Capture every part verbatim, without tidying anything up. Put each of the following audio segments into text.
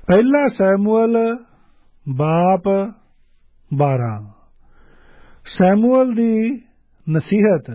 ਪਹਿਲਾ ਸੈਮੂਅਲ ਬਾਪ ਬਾਰਾਂ। ਸੈਮੂਅਲ ਦੀ ਨਸੀਹਤ।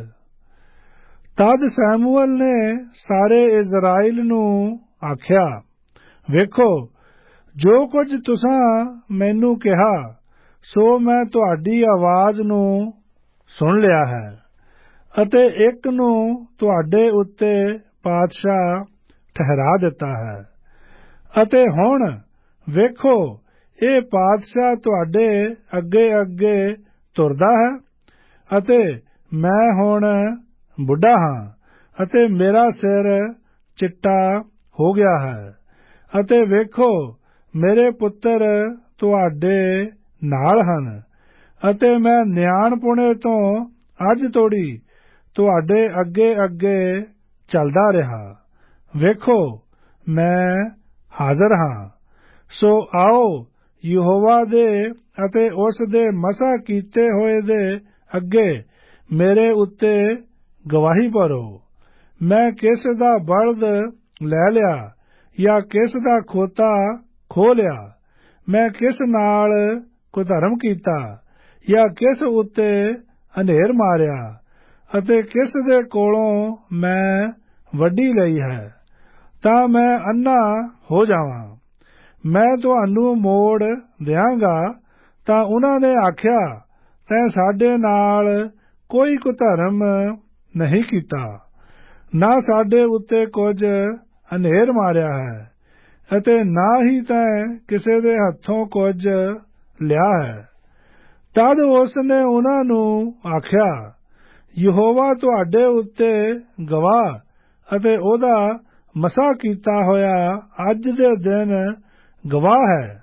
ਤਦ ਸੈਮੂਅਲ ਨੇ ਸਾਰੇ ਇਜ਼ਰਾਈਲ ਨੂੰ ਆਖਿਆ, ਵੇਖੋ, ਜੋ ਕੁਝ ਤੁਸਾਂ ਮੈਨੂੰ ਕਿਹਾ ਸੋ ਮੈਂ ਤੁਹਾਡੀ ਆਵਾਜ਼ ਨੂੰ ਸੁਣ ਲਿਆ ਹੈ ਅਤੇ ਇੱਕ ਨੂੰ ਤੁਹਾਡੇ ਉੱਤੇ ਪਾਤਸ਼ਾਹ ਠਹਿਰਾ ਦਿੱਤਾ ਹੈ। ਅਤੇ ਹੁਣ ਵੇਖੋ, ਇਹ ਪਾਤਸ਼ਾਹ ਤੁਹਾਡੇ ਅੱਗੇ ਅੱਗੇ ਤੁਰਦਾ ਹੈ ਅਤੇ ਮੈਂ ਹੁਣ ਬੁੱਢਾ ਹਾਂ ਅਤੇ ਮੇਰਾ ਸਿਰ ਚਿੱਟਾ ਹੋ ਗਿਆ ਹੈ। ਅਤੇ ਵੇਖੋ, ਮੇਰੇ ਪੁੱਤਰ ਤੁਹਾਡੇ ਨਾਲ ਹਨ ਅਤੇ ਮੈਂ ਨਿਆਣਪੁਣੇ ਤੋਂ ਅੱਜ ਤੋੜੀ ਤੁਹਾਡੇ ਅੱਗੇ ਅੱਗੇ ਚੱਲਦਾ ਰਿਹਾ। ਵੇਖੋ, ਮੈਂ ਹਾਜ਼ਰ ਹਾਂ। ਸੋ ਆਓ, ਯਹੋਵਾ ਦੇ ਅਤੇ ਉਸ ਦੇ ਮਸਾ ਕੀਤੇ ਹੋਏ ਦੇ ਅੱਗੇ ਮੇਰੇ ਉੱਤੇ ਗਵਾਹੀ ਭਰੋ। ਮੈਂ ਕਿਸ ਦਾ ਬਲਦ ਲੈ ਲਿਆ ਜਾਂ ਕਿਸ ਦਾ ਖੋਤਾ ਖੋਹ ਲਿਆ? ਮੈਂ ਕਿਸ ਨਾਲ ਕੁਧਰਮ ਕੀਤਾ ਜਾਂ ਕਿਸ ਉੱਤੇ ਹਨੇਰ ਮਾਰਿਆ ਅਤੇ ਕਿਸ ਦੇ ਕੋਲੋਂ ਮੈਂ ਵੱਢੀ ਲਈ ਹੈ, ਤਾਂ ਮੈਂ ਅੰਨ੍ਹਾ ਹੋ ਜਾਵਾਂ। ਮੈਂ ਤੁਹਾਨੂੰ ਮੋੜ ਦਿਆਂਗਾ। ਤਾਂ ਉਨ੍ਹਾਂ ਨੇ ਆਖਿਆ, ਤੈਂ ਸਾਡੇ ਨਾਲ ਕੋਈ ਕੁਧਰਮ ਨਹੀਂ ਕੀਤਾ, ਨਾ ਸਾਡੇ ਉੱਤੇ ਕੁਝ ਹਨੇਰ ਮਾਰਿਆ ਹੈ ਅਤੇ ਨਾ ਹੀ ਤੈਂ ਕਿਸੇ ਦੇ ਹੱਥੋਂ ਕੁਝ ਲਿਆ ਹੈ। ਤਦ ਉਸ ਨੇ ਉਨ੍ਹਾਂ ਨੂੰ ਆਖਿਆ, ਯਹੋਵਾ ਤੁਹਾਡੇ ਉੱਤੇ ਗਵਾਹ ਅਤੇ ਉਹਦਾ ਮਸਾ ਕੀਤਾ ਹੋਇਆ ਅੱਜ ਦੇ ਦਿਨ ਗਵਾਹ ਹੈ,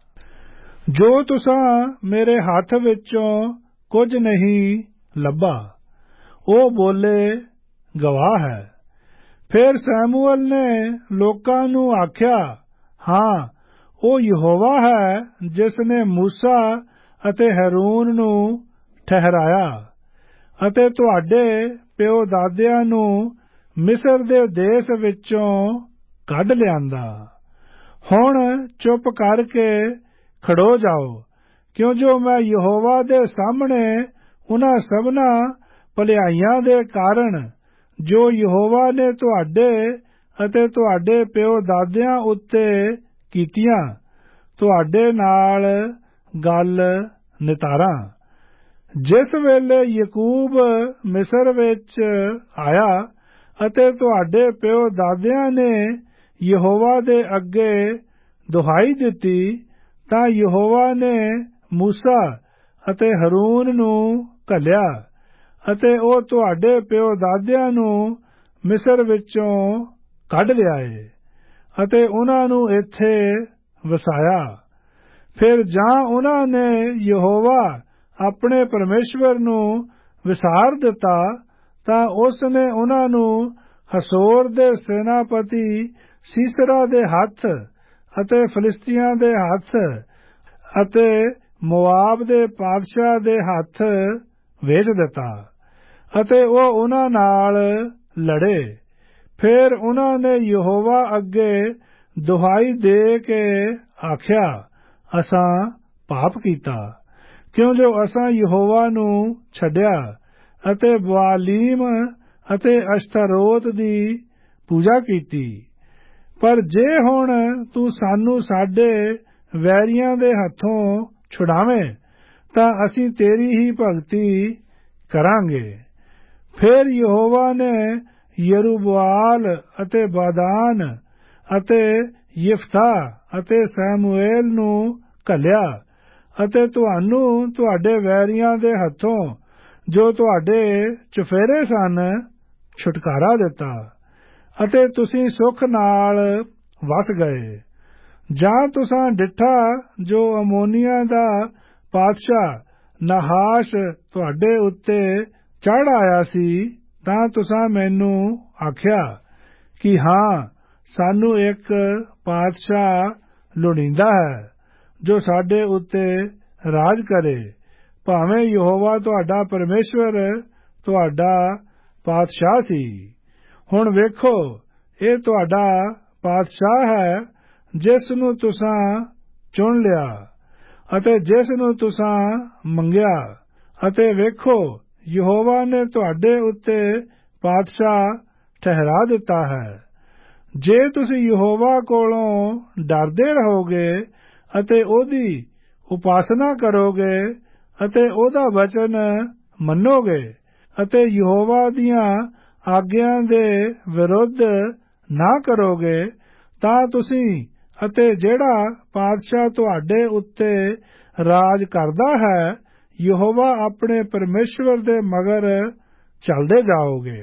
ਜੋ ਤੁਸਾਂ ਮੇਰੇ ਹੱਥ ਵਿੱਚੋਂ ਕੁਝ ਨਹੀਂ ਲੱਭਾ। ਉਹ ਬੋਲੇ, ਗਵਾਹ ਹੈ। ਫਿਰ ਸੈਮੂਅਲ ਨੇ ਲੋਕਾਂ ਨੂੰ ਆਖਿਆ, ਹਾਂ, ਉਹ ਯਹੋਵਾ ਹੈ ਜਿਸ ਨੇ ਮੂਸਾ ਅਤੇ ਹੈਰੂਨ ਨੂੰ ਠਹਿਰਾਇਆ ਅਤੇ ਤੁਹਾਡੇ ਪਿਓ ਦਾਦਿਆਂ ਨੂੰ ਮਿਸਰ ਦੇ ਦੇਸ਼ ਵਿੱਚੋਂ ਕੱਢ ਲਿਆਂਦਾ। ਹੁਣ ਚੁੱਪ ਕਰਕੇ ਖੜੋ ਜਾਓ, ਕਿਉਂ ਜੋ ਮੈਂ ਯਹੋਵਾ ਦੇ ਸਾਹਮਣੇ ਉਨ੍ਹਾਂ ਸਭਨਾਂ ਭਲਾਈਆਂ ਦੇ ਕਾਰਨ ਜੋ ਯਹੋਵਾ ਨੇ ਤੁਹਾਡੇ ਅਤੇ ਤੁਹਾਡੇ ਪਿਓ ਦਾਦਿਆਂ ਉੱਤੇ ਕੀਤੀਆਂ, ਤੁਹਾਡੇ ਨਾਲ ਗੱਲ ਨਿਤਾਰਾਂ। ਜਿਸ ਵੇਲੇ ਯਾਕੂਬ ਮਿਸਰ ਵਿੱਚ ਆਇਆ ਅਤੇ ਤੁਹਾਡੇ ਪਿਓ ਦਾਦਿਆਂ ਨੇ ਯਹੋਵਾ ਦੇ ਅੱਗੇ ਦੁਹਾਈ ਦਿੱਤੀ, ਤਾਂ ਯਹੋਵਾ ਨੇ ਮੂਸਾ ਅਤੇ ਹਰੂਨ ਨੂੰ ਘੱਲਿਆ ਅਤੇ ਉਹ ਤੁਹਾਡੇ ਪਿਓ ਦਾਦਿਆਂ ਨੂੰ ਮਿਸਰ ਵਿੱਚੋਂ ਕੱਢ ਲਿਆਏ ਅਤੇ ਉਨ੍ਹਾਂ ਨੂੰ ਇੱਥੇ ਵਸਾਇਆ। ਫਿਰ ਜਾਂ ਉਨ੍ਹਾਂ ਨੇ ਯਹੋਵਾ ਆਪਣੇ ਪਰਮੇਸ਼ਵਰ ਨੂੰ ਵਿਸਾਰ ਦਿੱਤਾ, ਤਾਂ ਉਸ ਨੇ ਉਨ੍ਹਾਂ ਨੂੰ ਹਸੋਰ ਦੇ ਸੈਨਾਪਤੀ ਸੀਸਰਾ ਦੇ ਹੱਥ ਅਤੇ ਫਲਿਸਤੀਆਂ ਦੇ ਹੱਥ ਅਤੇ ਮੋਆਬ ਦੇ ਪਾਤਸ਼ਾਹ ਦੇ ਹੱਥ ਵੇਚ ਦਿੱਤਾ ਅਤੇ ਉਹ ਉਨ੍ਹਾਂ ਨਾਲ ਲੜੇ। ਫਿਰ ਉਨ੍ਹਾਂ ਨੇ ਯਹੋਵਾ ਅੱਗੇ ਦੁਹਾਈ ਦੇ ਕੇ ਆਖਿਆ, ਅਸਾਂ ਪਾਪ ਕੀਤਾ, ਕਿਉਂ ਜੋ ਅਸਾਂ ਯਹੋਵਾ ਨੂੰ ਛੱਡਿਆ ਅਤੇ ਬਾਲੀਮ ਅਤੇ ਅਸ਼ਤਾਰੋਤ ਦੀ ਪੂਜਾ ਕੀਤੀ। ਪਰ ਜੇ ਹੁਣ ਤੂੰ ਸਾਨੂੰ ਸਾਡੇ ਵੈਰੀਆਂ ਦੇ ਹੱਥੋਂ ਛੁਡਾਵੇਂ, ਤਾਂ ਅਸੀਂ ਤੇਰੀ ਹੀ ਭਗਤੀ ਕਰਾਂਗੇ। ਫਿਰ ਯਹੋਵਾ ਨੇ ਯਰੁਬਾਲ ਅਤੇ ਬਾਦਾਨ ਅਤੇ ਯਿਫਤਾ ਅਤੇ ਸੈਮੂਏਲ ਨੂੰ ਘੱਲਿਆ ਅਤੇ ਤੁਹਾਨੂੰ ਤੁਹਾਡੇ ਵੈਰੀਆਂ ਦੇ ਹੱਥੋਂ ਜੋ ਤੁਹਾਡੇ ਚੁਫੇਰੇ ਸਨ ਛੁਟਕਾਰਾ ਦਿੱਤਾ ਅਤੇ ਤੁਸੀਂ ਸੁਖ ਨਾਲ ਵਸ ਗਏ। ਜਾਂ ਤੁਸਾਂ ਡਿੱਠਾ ਜੋ ਅਮੋਨੀਆਂ ਦਾ ਪਾਤਸ਼ਾਹ ਨਹਾਸ਼ ਤੁਹਾਡੇ ਉੱਤੇ ਚੜ੍ਹ ਆਇਆ ਸੀ, ਤਾਂ ਤੁਸਾਂ ਮੈਨੂੰ ਆਖਿਆ ਕਿ ਹਾਂ, ਸਾਨੂੰ ਇੱਕ ਪਾਤਸ਼ਾਹ ਲੋੜੀਂਦਾ ਹੈ ਜੋ ਸਾਡੇ ਉੱਤੇ ਰਾਜ ਕਰੇ, ਭਾਵੇਂ ਯਹੋਵਾ ਤੁਹਾਡਾ ਪਰਮੇਸ਼ਵਰ ਤੁਹਾਡਾ ਪਾਤਸ਼ਾਹ ਸੀ। ਹੁਣ ਵੇਖੋ, ਇਹ ਤੁਹਾਡਾ ਪਾਤਸ਼ਾਹ ਹੈ ਜਿਸ ਨੂੰ ਤੁਸਾਂ ਚੁਣ ਲਿਆ ਅਤੇ ਜਿਸ ਨੂੰ ਤੁਸਾਂ ਮੰਗਿਆ। ਅਤੇ ਵੇਖੋ, ਯਹੋਵਾ ਨੇ ਤੁਹਾਡੇ ਉੱਤੇ ਪਾਤਸ਼ਾਹ ਠਹਿਰਾ ਦਿੱਤਾ ਹੈ। ਜੇ ਤੁਸੀਂ ਯਹੋਵਾ ਕੋਲੋਂ ਡਰਦੇ ਰਹੋਗੇ ਅਤੇ ਉਹਦੀ ਉਪਾਸਨਾ ਕਰੋਗੇ ਅਤੇ ਉਹਦਾ ਵਚਨ ਮੰਨੋਗੇ ਅਤੇ ਯਹੋਵਾ ਦੀਆਂ ਆਗਿਆਂ ਦੇ ਵਿਰੁੱਧ ਨਾ ਕਰੋਗੇ, ਤਾਂ ਤੁਸੀਂ ਅਤੇ ਜਿਹੜਾ ਪਾਤਸ਼ਾਹ ਤੁਹਾਡੇ ਉੱਤੇ ਰਾਜ ਕਰਦਾ ਹੈ, ਯਹੋਵਾ ਆਪਣੇ ਪਰਮੇਸ਼ਵਰ ਦੇ ਮਗਰ ਚੱਲਦੇ ਜਾਓਗੇ।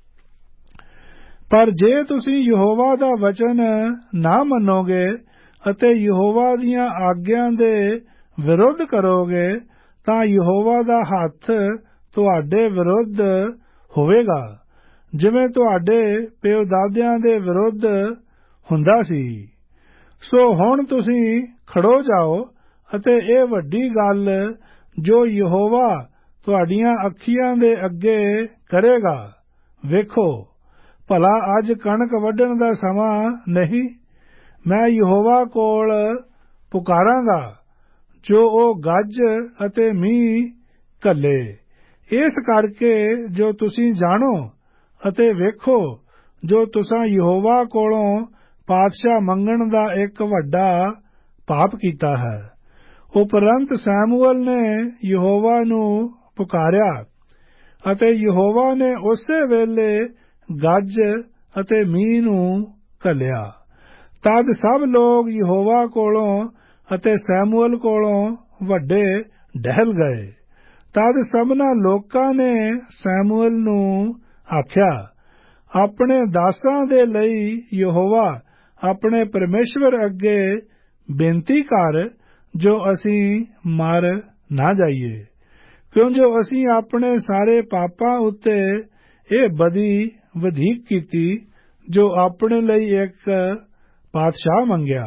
ਪਰ ਜੇ ਤੁਸੀਂ ਯਹੋਵਾ ਦਾ ਵਚਨ ਨਾ ਮੰਨੋਗੇ ਅਤੇ ਯਹੋਵਾ ਦੀਆਂ ਆਗਿਆਂ ਦੇ ਵਿਰੁੱਧ ਕਰੋਗੇ, ਤਾਂ ਯਹੋਵਾ ਦਾ ਹੱਥ ਤੁਹਾਡੇ ਵਿਰੁੱਧ ਹੋਵੇਗਾ, ਜਿਵੇਂ ਤੁਹਾਡੇ ਪਿਉ-ਦਾਦਿਆਂ ਦੇ ਵਿਰੁੱਧ ਹੁੰਦਾ ਸੀ। ਸੋ ਹੁਣ ਤੁਸੀਂ ਖੜੋ ਜਾਓ ਅਤੇ ਇਹ ਵੱਡੀ ਗੱਲ ਜੋ ਯਹੋਵਾ ਤੁਹਾਡੀਆਂ ਅੱਖੀਆਂ ਦੇ ਅੱਗੇ ਕਰੇਗਾ ਵੇਖੋ। ਭਲਾ ਅੱਜ ਕਣਕ ਵੱਢਣ ਦਾ ਸਮਾਂ ਨਹੀਂ? ਮੈਂ ਯਹੋਵਾ ਕੋਲ ਪੁਕਾਰਾਂਗਾ ਜੋ ਉਹ ਗੱਜ ਅਤੇ ਮੀਂਹ ਘੱਲੇ। ਇਸ ਕਰਕੇ ਜੋ ਤੁਸੀਂ ਜਾਣੋ ਅਤੇ ਵੇਖੋ, ਜੋ ਤੁਸਾਂ ਯਹੋਵਾ ਕੋਲੋਂ ਪਾਤਸ਼ਾਹ ਮੰਗਣ ਦਾ ਇੱਕ ਵੱਡਾ ਪਾਪ ਕੀਤਾ ਹੈ। ਉਪਰੰਤ ਸੈਮੂਅਲ ਨੇ ਯਹੋਵਾ ਨੂੰ ਪੁਕਾਰਿਆ ਅਤੇ ਯਹੋਵਾ ਨੇ ਉਸੇ ਵੇਲੇ ਗੱਜ ਅਤੇ ਮੀਂਹ ਨੂੰ ਘੱਲਿਆ। ਤਦ ਸਭ ਲੋਕ ਯਹੋਵਾ ਕੋਲੋਂ ਅਤੇ ਸੈਮੂਅਲ ਕੋਲੋਂ ਵੱਡੇ ਡਹਿਲ ਗਏ। ਤਦ ਸਭਨਾਂ ਲੋਕਾਂ ਨੇ ਸੈਮੂਅਲ ਨੂੰ ਆਖਿਆ, ਆਪਣੇ ਦਾਸਾਂ ਦੇ ਲਈ ਯਹੋਵਾ ਆਪਣੇ ਪਰਮੇਸ਼ਵਰ ਅੱਗੇ ਬੇਨਤੀ ਕਰ, ਜੋ ਅਸੀਂ ਮਰ ਨਾ ਜਾਈਏ, ਕਿਉਂ ਜੋ ਅਸੀਂ ਆਪਣੇ ਸਾਰੇ ਪਾਪਾਂ ਉੱਤੇ ਇਹ ਬਦੀ ਵਧੀਕ ਕੀਤੀ, ਜੋ ਆਪਣੇ ਲਈ ਇੱਕ ਪਾਤਸ਼ਾਹ ਮੰਗਿਆ।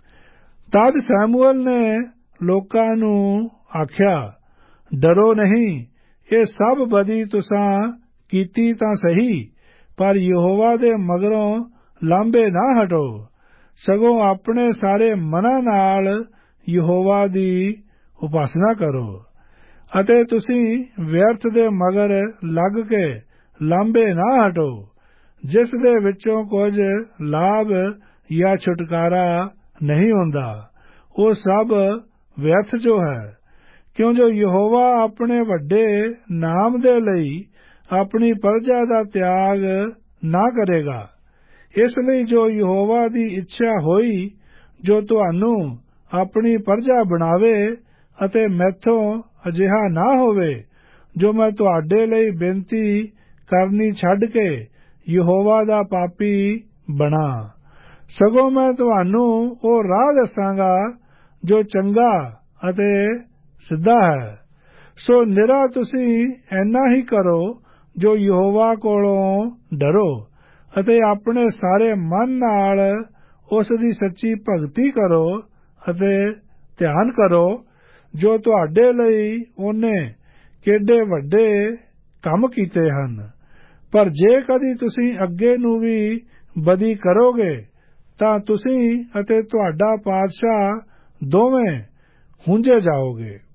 ਤਦ ਸੈਮੂਅਲ ਨੇ ਲੋਕਾਂ ਨੂੰ ਆਖਿਆ, ਡਰੋ ਨਹੀਂ, ਇਹ ਸਭ ਬਦੀ ਤੁਸਾਂ ਕੀਤੀ ਤਾਂ ਸਹੀ, ਪਰ ਯਹੋਵਾ ਦੇ ਮਗਰੋਂ ਲਾਂਭੇ ਨਾ ਹਟੋ, ਸਗੋਂ ਆਪਣੇ ਸਾਰੇ ਮਨਾਂ ਨਾਲ ਯਹੋਵਾ ਦੀ ਉਪਾਸਨਾ ਕਰੋ ਅਤੇ ਤੁਸੀਂ ਵਿਅਰਥ ਦੇ ਮਗਰ ਲੱਗ ਕੇ ਲਾਂਭੇ ਨਾ ਹਟੋ, ਜਿਸ ਦੇ ਵਿੱਚੋਂ ਕੁਝ ਲਾਭ ਜਾਂ ਛੁਟਕਾਰਾ ਨਹੀਂ ਹੁੰਦਾ। ਉਹ ਸਭ ਵਿਅਰਥ ਜੋ ਹੈ, ਕਿਉਂ ਜੋ ਯਹੋਵਾ ਆਪਣੇ ਵੱਡੇ ਨਾਮ ਦੇ ਲਈ ਆਪਣੀ ਪ੍ਰਜਾ ਦਾ ਤਿਆਗ ਨਾ ਕਰੇਗਾ। ਇਸ ਲਈ ਜੋ ਯਹੋਵਾ ਦੀ ਇੱਛਾ ਹੋਈ, ਜੋ ਤੁਹਾਨੂੰ ਆਪਣੀ ਪ੍ਰਜਾ ਬਣਾਵੇ, ਅਤੇ ਮੈਥੋਂ ਅਜਿਹਾ ਨਾ ਹੋਵੇ ਜੋ ਮੈਂ ਤੁਹਾਡੇ ਲਈ ਬੇਨਤੀ ਕਰਨੀ ਛੱਡ ਕੇ ਯਹੋਵਾ ਦਾ ਪਾਪੀ ਬਣਾ। ਸਗੋਂ ਮੈਂ ਤੁਹਾਨੂੰ ਉਹ ਰਾਹ ਦੱਸਾਂਗਾ ਜੋ ਚੰਗਾ ਅਤੇ ਸਿੱਧਾ ਹੈ। ਸੋ ਨਿਰਾ ਤੁਸੀਂ ਏਨਾ ਹੀ ਕਰੋ, ਜੋ ਯਹੋਵਾ ਕੋਲੋਂ ਡਰੋ ਅਤੇ ਆਪਣੇ ਸਾਰੇ ਮਨ ਨਾਲ ਉਸ ਦੀ ਸੱਚੀ ਭਗਤੀ ਕਰੋ ਅਤੇ ਧਿਆਨ ਕਰੋ, ਜੋ ਤੁਹਾਡੇ ਲਈ ਉਹਨੇ ਕਿੱਡੇ ਵੱਡੇ ਕੰਮ ਕੀਤੇ ਹਨ। ਪਰ ਜੇ ਕਦੀ ਤੁਸੀਂ ਅੱਗੇ ਨੂੰ ਵੀ ਬਦੀ ਕਰੋਗੇ, ਤਾਂ ਤੁਸੀਂ ਅਤੇ ਤੁਹਾਡਾ ਪਾਤਸ਼ਾਹ ਦੋਵੇਂ ਹੁੰਜੇ ਜਾਓਗੇ।